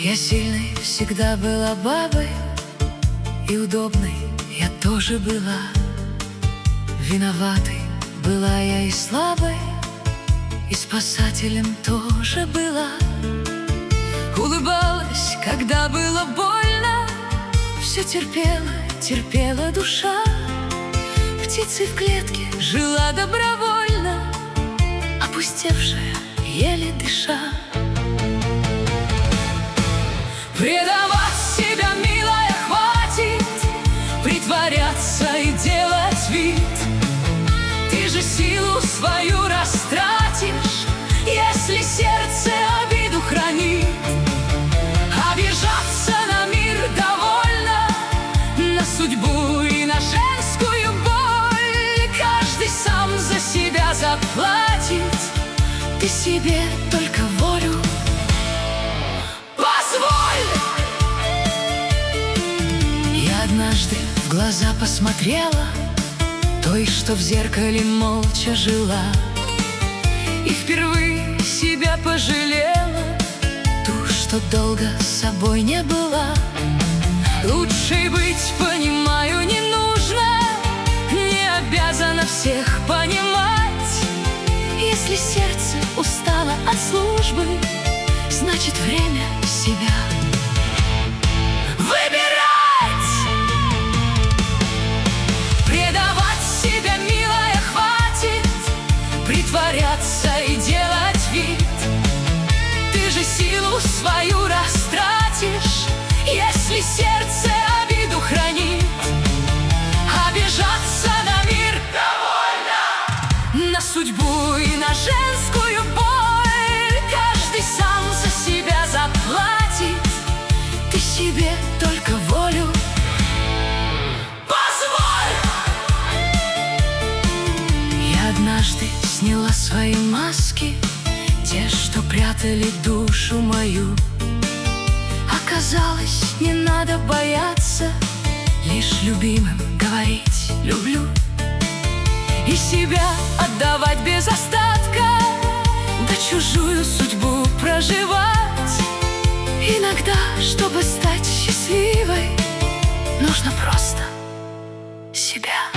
Я сильной всегда была бабой, и удобной я тоже была. Виноватой была я и слабой, и спасателем тоже была. Улыбалась, когда было больно, все терпела, терпела душа. Птицей в клетке жила добровольно, опустевшая, еле дыша. Предавать себя, милая, хватит, притворяться и делать вид. Ты же силу свою растратишь, если сердце обиду хранит. Обижаться на мир довольно, на судьбу и на женскую боль. Каждый сам за себя заплатит, ты себе только волю позволь. Я однажды в глаза посмотрела той, что в зеркале молча жила, и впервые себя пожалела, ту, что долго с собой не была. Лучше быть, понимаю, не нужно, не обязана всех понимать. Если сердце устало от службы, значит, время себя выбирать. Предавать себя, милая, хватит, притворяться и делать вид. Ты же силу свою растратишь, если сердце обиду хранит. Обижаться на мир довольно, на судьбу и на женскую боль. Каждый сам за себя заплатит, ты себе только волю позволь. Я однажды сняла свои маски, те, что прятали душу мою. Оказалось, не надо бояться лишь любимым говорить «люблю» и себя отдавать без остатка, да чужую судьбу проживать. Иногда, чтобы стать счастливой, нужно просто себя